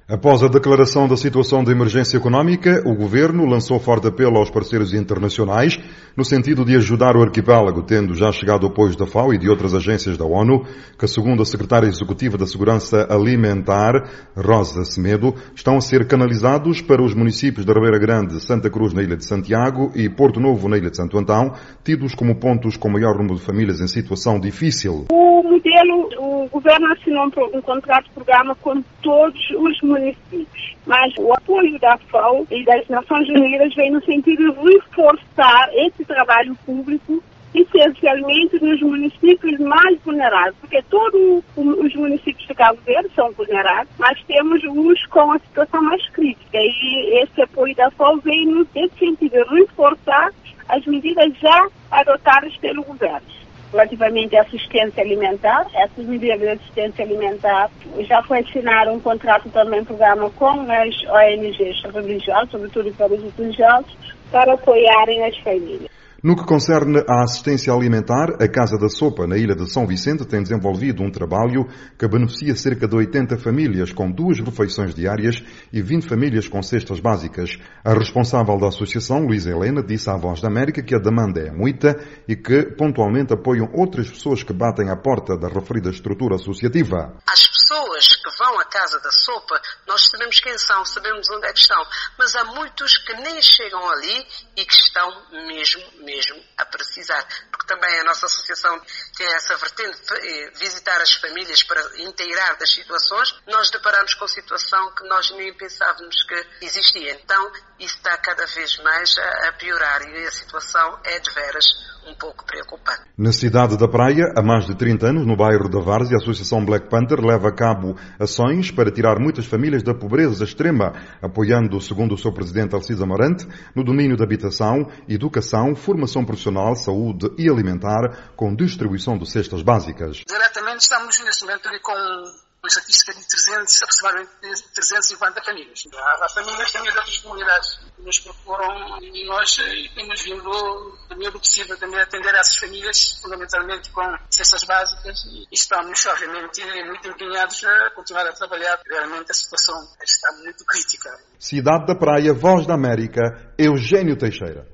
Após a declaração da situação de emergência económica, o Governo lançou forte apelo aos parceiros internacionais no sentido de ajudar o arquipélago, tendo já chegado o apoio da FAO e de outras agências da ONU, que, segundo a Secretária Executiva da Segurança Alimentar, Rosa Semedo, estão a ser canalizados para os municípios de Ribeira Grande, Santa Cruz na Ilha de Santiago e Porto Novo na Ilha de Santo Antão, tidos como pontos com maior número de famílias em situação difícil. O Governo assinou um contrato de programa com todos os municípios, mas o apoio da FAO e das Nações Unidas vem no sentido de reforçar esse trabalho público, essencialmente nos municípios mais vulneráveis, porque todos os municípios de Cabo Verde são vulneráveis, mas temos os com a situação mais crítica, e esse apoio da FAO vem nesse sentido de reforçar as medidas já adotadas pelo Governo. Relativamente à assistência alimentar, essas medidas de assistência alimentar, já foi assinado um contrato também, programa com as ONGs religiosas, sobretudo para os religiosos, para apoiarem as famílias. No que concerne à assistência alimentar, a Casa da Sopa, na Ilha de São Vicente, tem desenvolvido um trabalho que beneficia cerca de 80 famílias com 2 refeições diárias e 20 famílias com cestas básicas. A responsável da associação, Luísa Helena, disse à Voz da América que a demanda é muita e que pontualmente apoiam outras pessoas que batem à porta da referida estrutura associativa. As pessoas que vão à Casa da Sopa, nós sabemos quem são, sabemos onde é que estão, mas há muitos que nem chegam ali e que estão mesmo a precisar, porque também a nossa associação tem essa vertente de visitar as famílias para inteirar das situações. Nós deparamos com situação que nós nem pensávamos que existia, então isso está cada vez mais a piorar e a situação é de veras um pouco preocupante. Na cidade da Praia, há mais de 30 anos, no bairro da Várzea, a Associação Black Panther leva a cabo ações para tirar muitas famílias da pobreza extrema, apoiando, segundo o seu presidente Alcides Amarante, no domínio da habitação, educação, formação profissional, saúde e alimentar, com distribuição de cestas básicas. Diretamente estamos neste momento ali com uma estatística de aproximadamente 350 famílias. Há famílias também de outras comunidades que nos procuram e nós temos vindo, da melhor possível, também atender essas famílias, fundamentalmente com cestas básicas, e estamos, obviamente, muito empenhados a continuar a trabalhar. Realmente a situação está muito crítica. Cidade da Praia, Voz da América, Eugênio Teixeira.